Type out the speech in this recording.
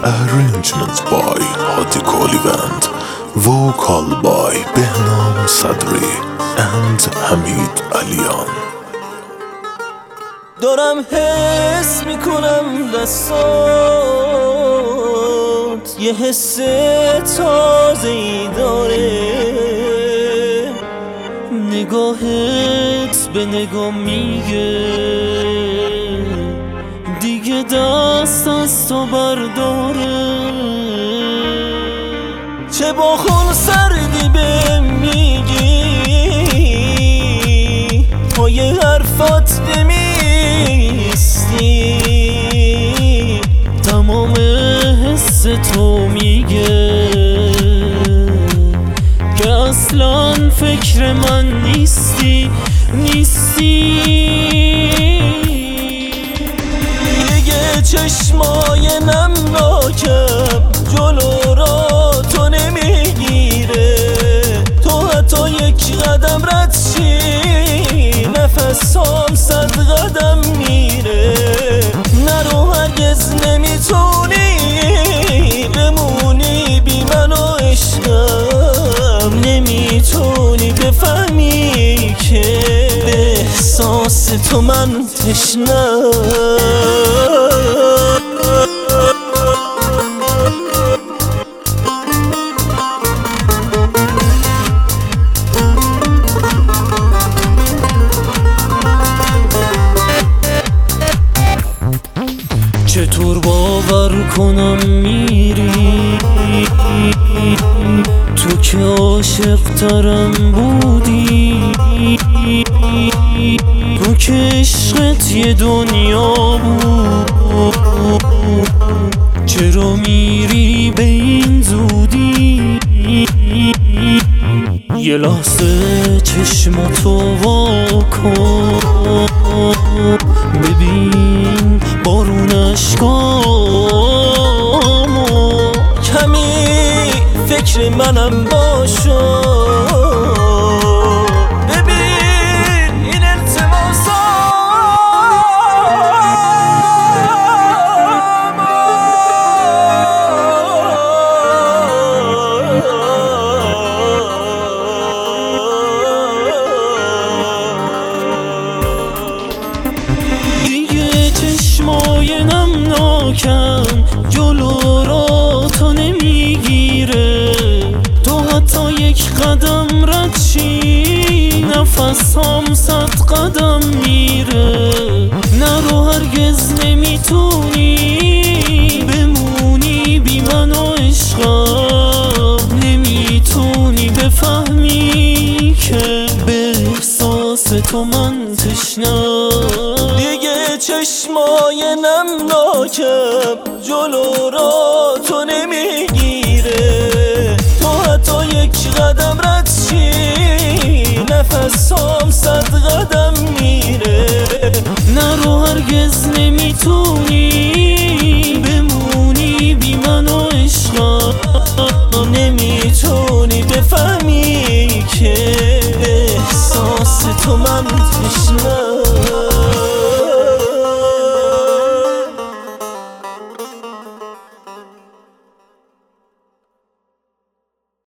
Arrangements by Hadi Kolivand, vocal by Behnam Sadri and Hamid Alian. دارم حس میکنم دستات یه حس تازه ای داره، نگاهت به نگاه میگه دیگه دست از تو برداره. چه با خون سردی به میگی پای حرفات نمیستی، تمام حس تو میگه که اصلا فکر من نیستی. دیگه چشمای نمناکم جلو را تو نمیگیره، تو حتی یک قدم رد شی نفسام 100 قدم میره. نرو هرگز نمیتونی بمونی بی من و عشقم، نمیتونی بفهمی که به احساس تو من تشنم. چطور باور کنم میری تو که عاشق ترم بودی، تو که عشقت یه دنیا بود، چرا میری به این زودی؟ یه لحظه چشماتو وا کن ببین بارون اشکامو، کمی فکر منم باشو ببین این چشمای نمناکم جلو را تو نمیگیره، تو حتی یک قدم رد شی نفسام 100 قدم میره. نرو هرگز نمیتونی بمونی بی من و عشقم، نمیتونی بفهمی که به احساس تو من تشنم. دیگه چشمای نمناکم جلو را تو نمیگیره، تو حتی یک قدم رد شی نفسام 100 قدم میره. نرو هرگز نمیتونی